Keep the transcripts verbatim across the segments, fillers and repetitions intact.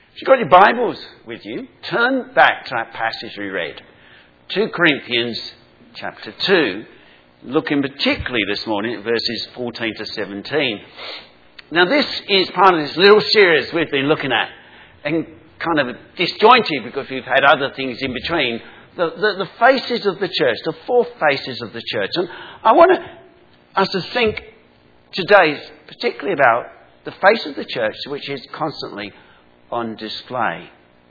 If you've got your Bibles with you, turn back to that passage we read. Second Corinthians chapter two. Looking particularly this morning at verses fourteen to seventeen. Now this is part of this little series we've been looking at. And kind of disjointed because we've had other things in between. The, the, the faces of the church, the four faces of the church. And I want us to think today particularly about the face of the church which is constantly on display.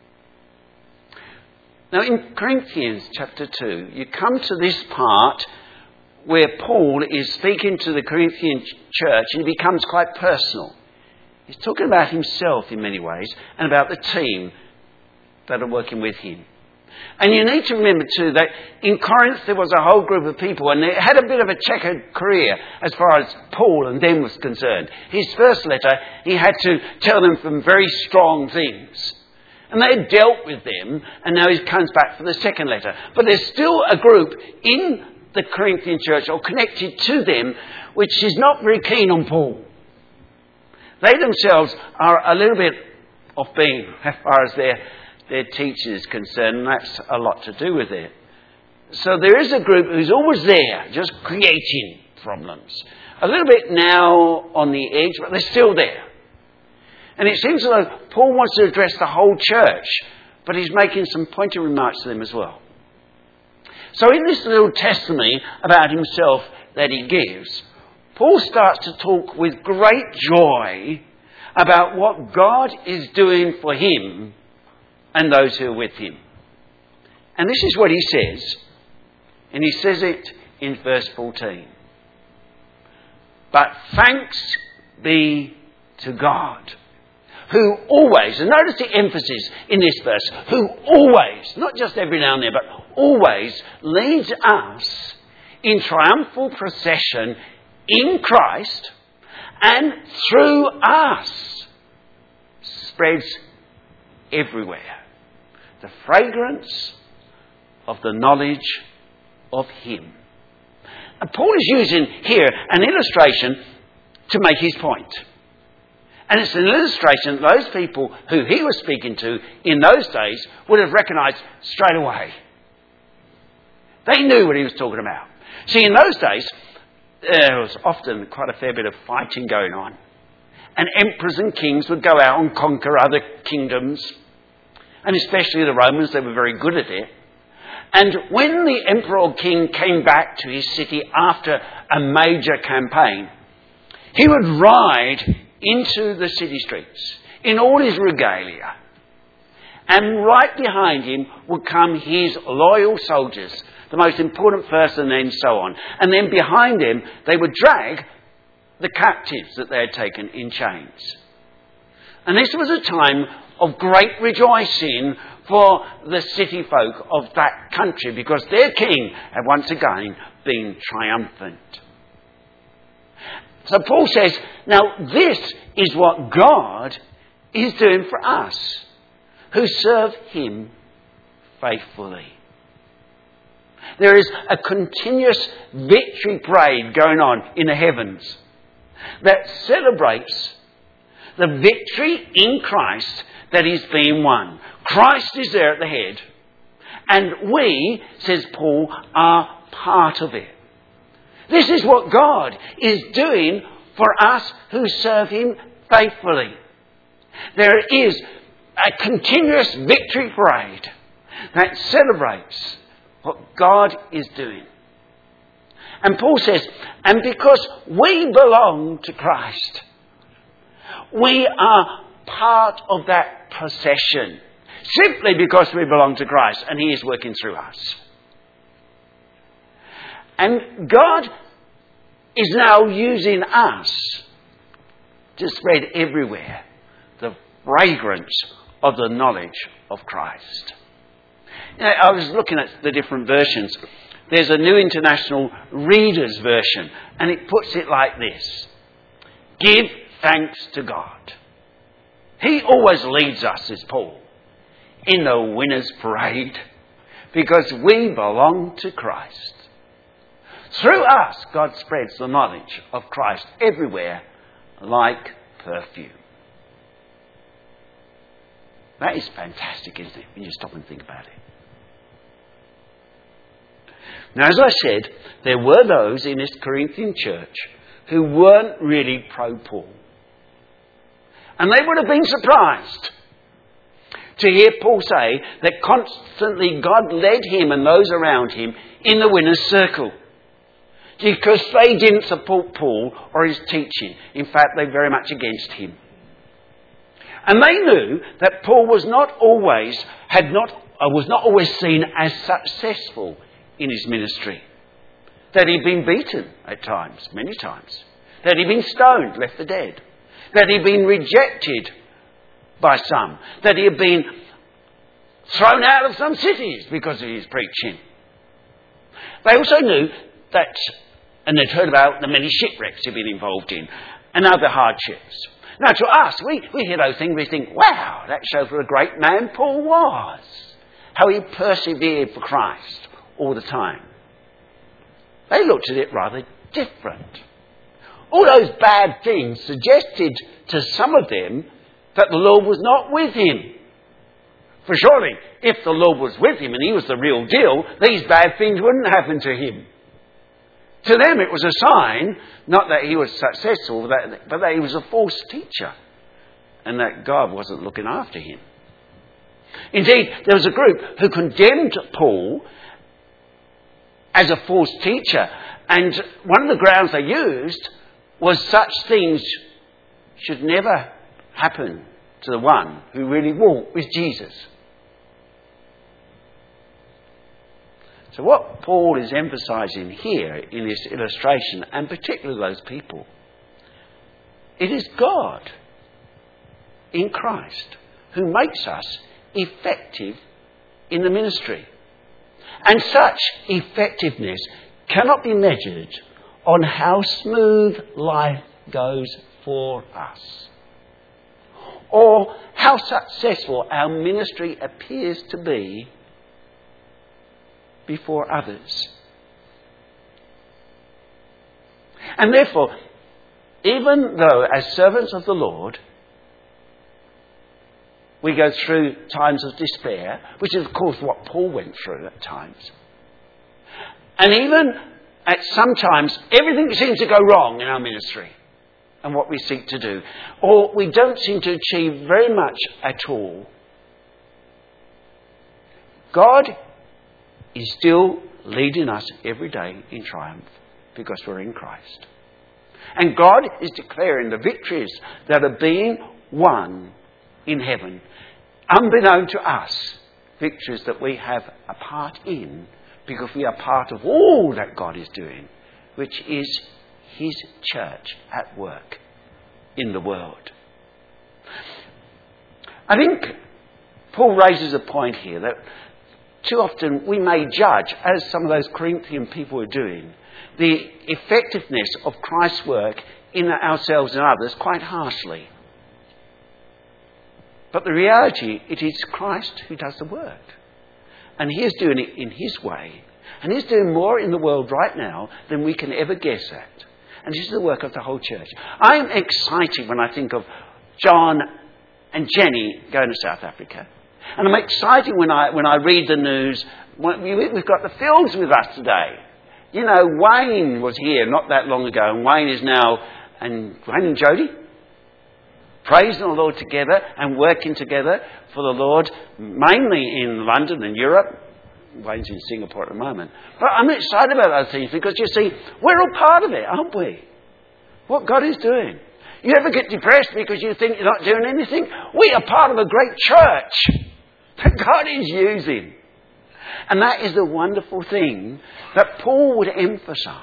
Now in Corinthians chapter two, you come to this part where Paul is speaking to the Corinthian church and it becomes quite personal. He's talking about himself in many ways and about the team that are working with him. And you need to remember too that in Corinth there was a whole group of people and they had a bit of a checkered career as far as Paul and them was concerned. His first letter, he had to tell them some very strong things. And they had dealt with them and now he comes back for the second letter. But there's still a group in the Corinthian church or connected to them which is not very keen on Paul. They themselves are a little bit off beam as far as their their teacher is concerned, and that's a lot to do with it. So there is a group who's always there, just creating problems. A little bit now on the edge, but they're still there. And it seems as though Paul wants to address the whole church, but he's making some pointed remarks to them as well. So in this little testimony about himself that he gives, Paul starts to talk with great joy about what God is doing for him and those who are with him. And this is what he says. And he says it in verse fourteen. But thanks be to God, who always, and notice the emphasis in this verse, who always, not just every now and then, but always leads us in triumphal procession in Christ and through us spreads everywhere the fragrance of the knowledge of him. And Paul is using here an illustration to make his point. And it's an illustration that those people who he was speaking to in those days would have recognised straight away. They knew what he was talking about. See, in those days, there was often quite a fair bit of fighting going on. And emperors and kings would go out and conquer other kingdoms. And especially the Romans, they were very good at it. And when the emperor or king came back to his city after a major campaign, he would ride into the city streets in all his regalia. And right behind him would come his loyal soldiers, the most important person, and so on. And then behind him, they would drag the captives that they had taken in chains. And this was a time of great rejoicing for the city folk of that country because their king had once again been triumphant. So Paul says, now this is what God is doing for us who serve him faithfully. There is a continuous victory parade going on in the heavens that celebrates the victory in Christ that is being won. Christ is there at the head. And we, says Paul, are part of it. This is what God is doing for us who serve him faithfully. There is a continuous victory parade that celebrates what God is doing. And Paul says, and because we belong to Christ, we are part of that procession. Simply because we belong to Christ and he is working through us. And God is now using us to spread everywhere the fragrance of the knowledge of Christ. You know, I was looking at the different versions. There's a New International Reader's Version, and it puts it like this. Give thanks to God. He always leads us, says Paul, in the winner's parade, because we belong to Christ. Through us, God spreads the knowledge of Christ everywhere like perfume. That is fantastic, isn't it, when you stop and think about it? Now, as I said, there were those in this Corinthian church who weren't really pro-Paul. And they would have been surprised to hear Paul say that constantly God led him and those around him in the winner's circle. Because they didn't support Paul or his teaching. In fact, they were very much against him. And they knew that Paul was not always, had not, uh, was not always seen as successful in his ministry. That he'd been beaten at times, many times. That he'd been stoned, left for dead. That he'd been rejected by some. That he had been thrown out of some cities because of his preaching. They also knew that, and they'd heard about the many shipwrecks he'd been involved in and other hardships. Now to us, we, we hear those things, we think, wow, that shows what a great man Paul was. How he persevered for Christ all the time. They looked at it rather different. All those bad things suggested to some of them that the Lord was not with him. For surely, if the Lord was with him and he was the real deal, these bad things wouldn't happen to him. To them it was a sign, not that he was successful, but that he was a false teacher and that God wasn't looking after him. Indeed, there was a group who condemned Paul as a false teacher, and one of the grounds they used was such things should never happen to the one who really walked with Jesus. So what Paul is emphasising here in this illustration, and particularly those people, it is God in Christ who makes us effective in the ministry. And such effectiveness cannot be measured on how smooth life goes for us, or how successful our ministry appears to be before others. And therefore, even though as servants of the Lord we go through times of despair, which is of course what Paul went through at times, and even at sometimes everything seems to go wrong in our ministry and what we seek to do, or we don't seem to achieve very much at all, God is still leading us every day in triumph because we're in Christ. And God is declaring the victories that are being won in heaven, unbeknown to us, victories that we have a part in because we are part of all that God is doing, which is his church at work in the world. I think Paul raises a point here that too often we may judge, as some of those Corinthian people are doing, the effectiveness of Christ's work in ourselves and others quite harshly. But the reality, it is Christ who does the work. And he is doing it in his way. And he's doing more in the world right now than we can ever guess at. And this is the work of the whole church. I am excited when I think of John and Jenny going to South Africa. And I'm excited when I when I read the news. We've got the Fields with us today. You know, Wayne was here not that long ago, and Wayne is now, and Wayne and Jody, praising the Lord together and working together for the Lord, mainly in London and Europe. Wayne's in Singapore at the moment. But I'm excited about those things because, you see, we're all part of it, aren't we? What God is doing. You ever get depressed because you think you're not doing anything? We are part of a great church that God is using. And that is the wonderful thing that Paul would emphasise.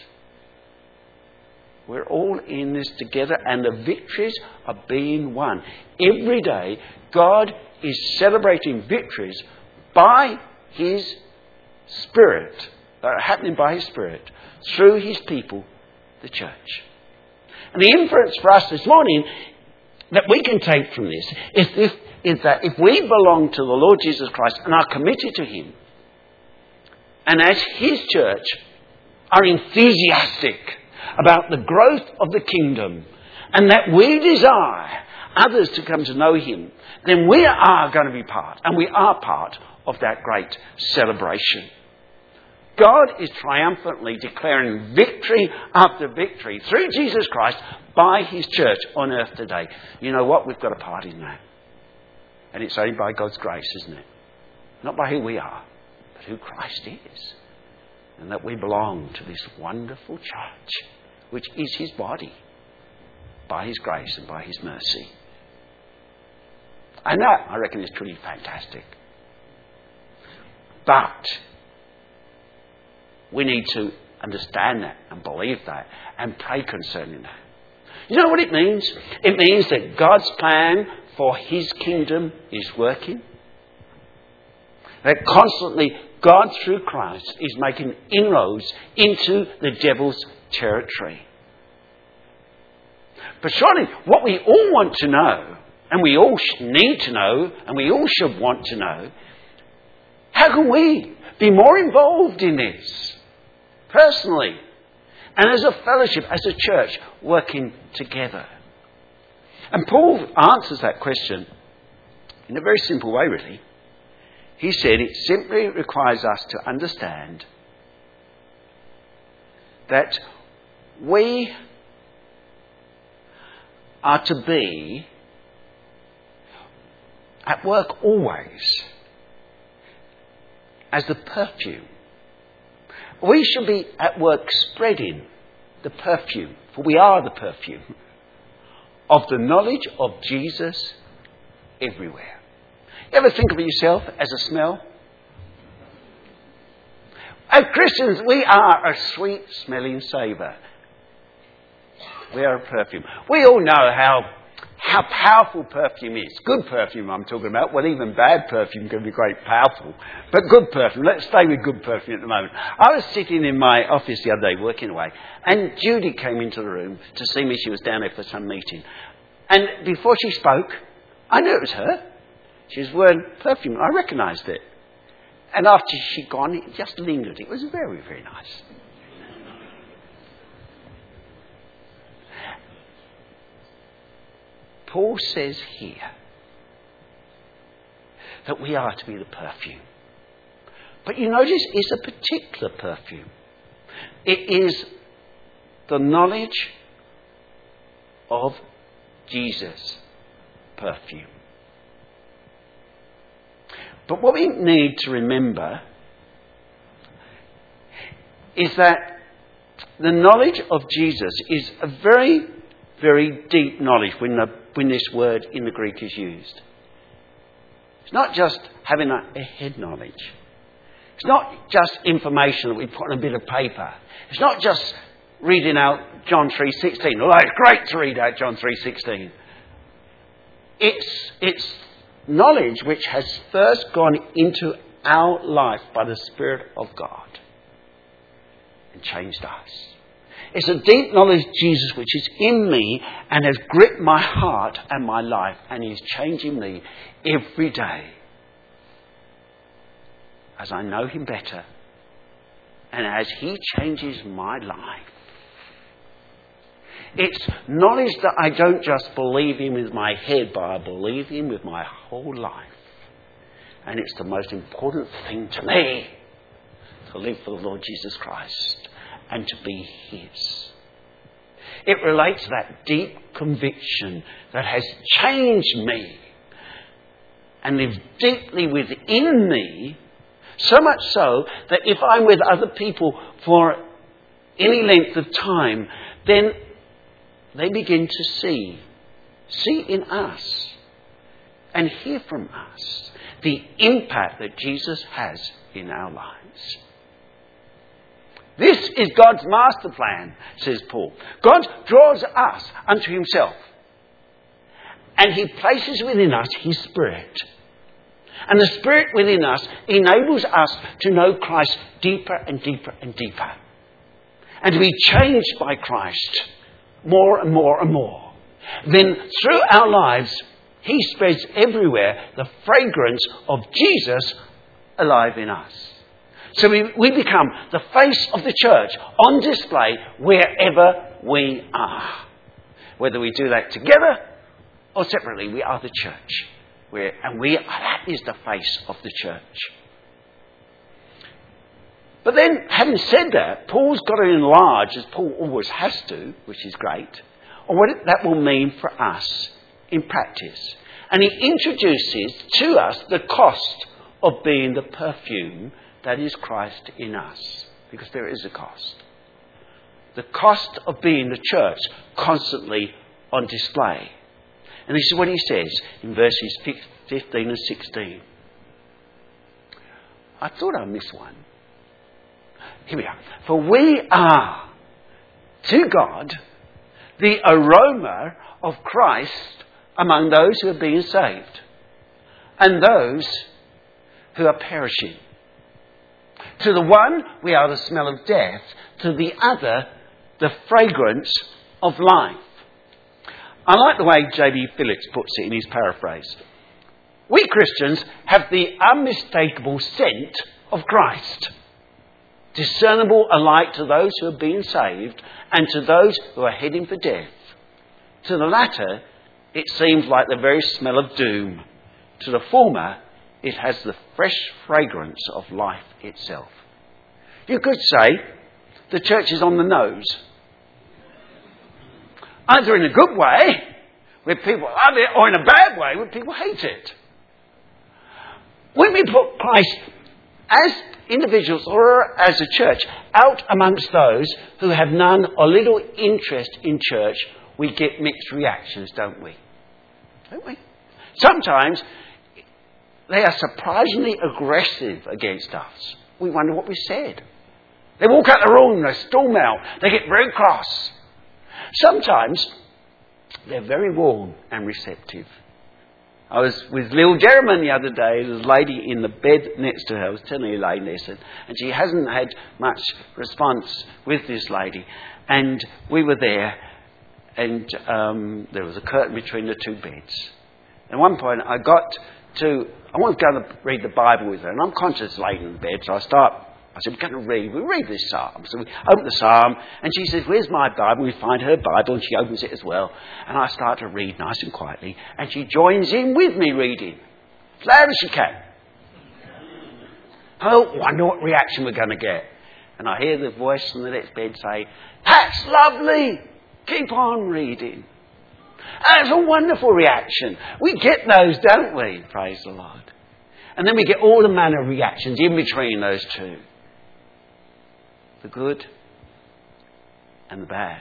We're all in this together and the victories are being won. Every day, God is celebrating victories by his Spirit, that are happening by his Spirit, through his people, the church. And the inference for us this morning that we can take from this is, if, is that if we belong to the Lord Jesus Christ and are committed to him, and as his church are enthusiastic about the growth of the kingdom, and that we desire others to come to know him, then we are going to be part, and we are part of that great celebration. God is triumphantly declaring victory after victory through Jesus Christ by his church on earth today. You know what? We've got a part in that. And it's only by God's grace, isn't it? Not by who we are, but who Christ is. And that we belong to this wonderful church, which is his body, by his grace and by his mercy. And that, I reckon, is truly fantastic. But we need to understand that and believe that and pray concerning that. You know what it means? It means that God's plan for his kingdom is working. That constantly God, through Christ, is making inroads into the devil's territory. But surely what we all want to know, and we all need to know, and we all should want to know, how can we be more involved in this? Personally, and as a fellowship, as a church, working together. And Paul answers that question in a very simple way, really. He said it simply requires us to understand that we are to be at work always as the perfume. We should be at work spreading the perfume, for we are the perfume, of the knowledge of Jesus everywhere. You ever think of yourself as a smell? As Christians, we are a sweet-smelling savour. We are a perfume. We all know how how powerful perfume is. Good perfume I'm talking about. Well, even bad perfume can be quite powerful. But good perfume. Let's stay with good perfume at the moment. I was sitting in my office the other day working away, and Judy came into the room to see me. She was down there for some meeting. And before she spoke, I knew it was her. She was wearing perfume. I recognised it. And after she'd gone, it just lingered. It was very, very nice. Paul says here that we are to be the perfume. But you notice it's a particular perfume. It is the knowledge of Jesus perfume. But what we need to remember is that the knowledge of Jesus is a very, very deep knowledge when, the, when this word in the Greek is used. It's not just having a, a head knowledge. It's not just information that we put on a bit of paper. It's not just reading out John three sixteen. Although it's great to read out John three sixteen. It's, it's knowledge which has first gone into our life by the Spirit of God and changed us. It's a deep knowledge of Jesus which is in me and has gripped my heart and my life and is changing me every day as I know him better and as he changes my life. It's knowledge that I don't just believe him with my head, but I believe him with my whole life. And it's the most important thing to me to live for the Lord Jesus Christ and to be his. It relates to that deep conviction that has changed me and lived deeply within me, so much so that if I'm with other people for any length of time, then they begin to see, see in us and hear from us the impact that Jesus has in our lives. This is God's master plan, says Paul. God draws us unto himself and he places within us his Spirit. And the Spirit within us enables us to know Christ deeper and deeper and deeper. And to be changed by Christ more and more and more. Then through our lives, he spreads everywhere the fragrance of Jesus alive in us. So we, we become the face of the church on display wherever we are. Whether we do that together or separately, we are the church. We're, and we that is the face of the church. But then, having said that, Paul's got to enlarge, as Paul always has to, which is great, on what that will mean for us in practice. And he introduces to us the cost of being the perfume that is Christ in us. Because there is a cost. The cost of being the church constantly on display. And this is what he says in verses fifteen and sixteen. I thought I missed one. Here we are. For we are, to God, the aroma of Christ among those who are being saved and those who are perishing. To the one, we are the smell of death. To the other, the fragrance of life. I like the way J B Phillips puts it in his paraphrase. We Christians have the unmistakable scent of Christ, discernible alike to those who are being saved and to those who are heading for death. To the latter, it seems like the very smell of doom. To the former, it has the fresh fragrance of life itself. You could say the church is on the nose. Either in a good way, where people love it, or in a bad way, where people hate it. When we put Christ as individuals or as a church out amongst those who have none or little interest in church, we get mixed reactions, don't we? Don't we? Sometimes they are surprisingly aggressive against us. We wonder what we said. They walk out the room, they storm out, they get very cross. Sometimes they're very warm and receptive. I was with Lil Jerriman the other day. There was a lady in the bed next to her. I was telling her laying there, said, and she hasn't had much response with this lady. And we were there, and um, there was a curtain between the two beds. At one point, I got to, I wanted to go and read the Bible with her, and I'm conscious laying in the bed, so I start. I said, we're going to read. We read this psalm. So we open the psalm, and she says, where's my Bible? We find her Bible, and she opens it as well. And I start to read nice and quietly, and she joins in with me reading, as loud as she can. I don't wonder what reaction we're going to get. And I hear the voice from the next bed say, that's lovely. Keep on reading. That's a wonderful reaction. We get those, don't we? Praise the Lord. And then we get all the manner of reactions in between those two. The good and the bad.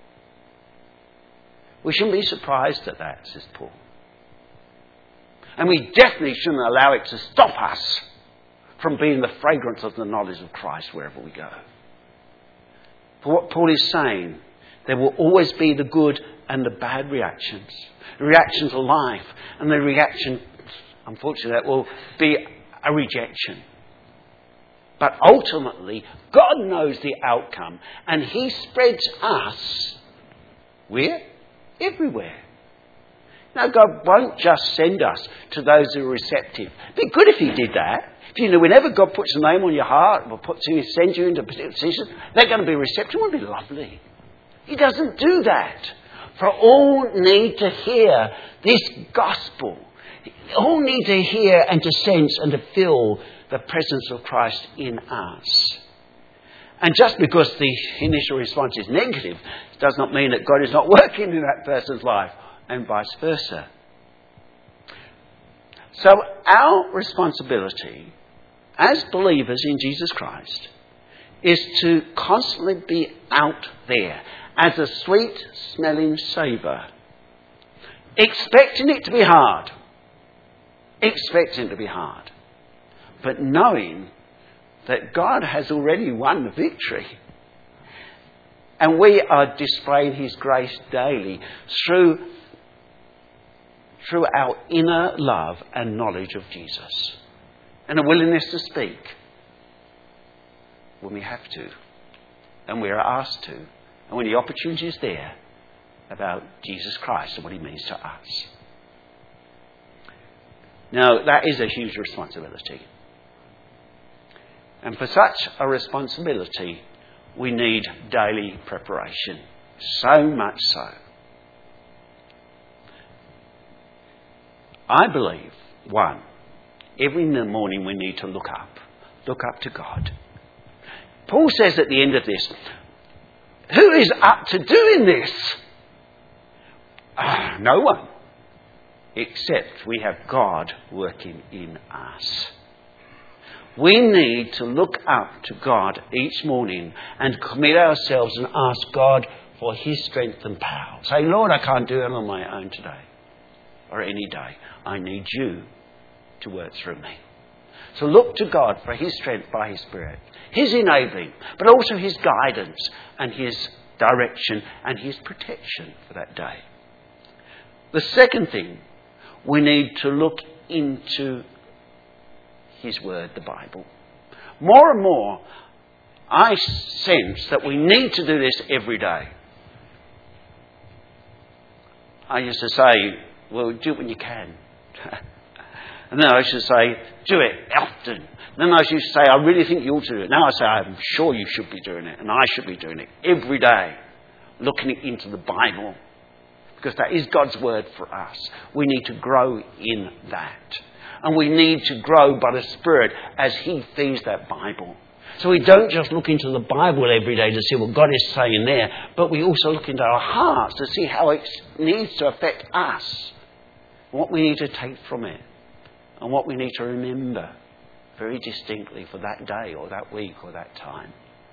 We shouldn't be surprised at that, says Paul. And we definitely shouldn't allow it to stop us from being the fragrance of the knowledge of Christ wherever we go. For what Paul is saying, there will always be the good and the bad reactions. The reaction to life and the reaction, unfortunately, that will be a rejection. But ultimately, God knows the outcome, and He spreads us, where? Everywhere. Now, God won't just send us to those who are receptive. It'd be good if He did that. If you know, whenever God puts a name on your heart, or puts you, sends you into a particular position, they're going to be receptive. It would be lovely. He doesn't do that. For all need to hear this gospel. All need to hear and to sense and to feel the presence of Christ in us. And just because the initial response is negative does not mean that God is not working in that person's life, and vice versa. So our responsibility as believers in Jesus Christ is to constantly be out there as a sweet smelling savour, expecting it to be hard, expecting it to be hard, but knowing that God has already won the victory. And we are displaying His grace daily through, through our inner love and knowledge of Jesus. And a willingness to speak when we have to. And we are asked to. And when the opportunity is there, about Jesus Christ and what He means to us. Now, that is a huge responsibility. And for such a responsibility, we need daily preparation. So much so I believe, one, every morning we need to look up. Look up to God. Paul says at the end of this, who is up to doing this? Uh, no one. Except we have God working in us. We need to look up to God each morning and commit ourselves and ask God for his strength and power. Say, Lord, I can't do it on my own today or any day. I need you to work through me. So look to God for his strength by his Spirit, his enabling, but also his guidance and his direction and his protection for that day. The second thing, we need to look into his word, the Bible. More and more, I sense that we need to do this every day. I used to say, well, do it when you can. And then I used to say, do it often. Then I used to say, I really think you ought to do it. Now I say, I'm sure you should be doing it. And I should be doing it every day. Looking into the Bible. Because that is God's word for us. We need to grow in that. And we need to grow by the Spirit as he feeds that Bible. So we don't just look into the Bible every day to see what God is saying there, but we also look into our hearts to see how it needs to affect us. What we need to take from it. And what we need to remember very distinctly for that day or that week or that time.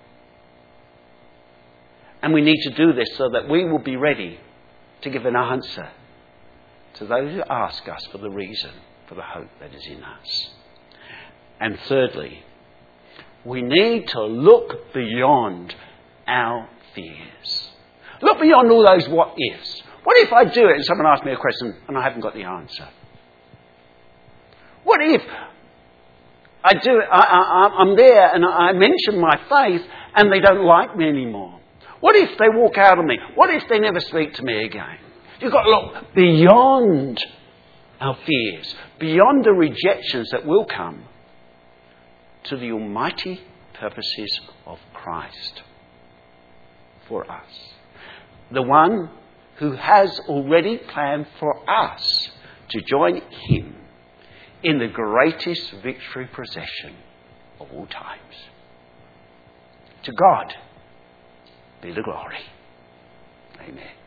And we need to do this so that we will be ready to give an answer to those who ask us for the reason, for the hope that is in us. And thirdly, we need to look beyond our fears. Look beyond all those what ifs. What if I do it and someone asks me a question and I haven't got the answer? What if I do it, I, I, I'm there and I mention my faith and they don't like me anymore? What if they walk out on me? What if they never speak to me again? You've got to look beyond our fears, beyond the rejections that will come, to the almighty purposes of Christ for us. The one who has already planned for us to join him in the greatest victory procession of all times. To God be the glory. Amen.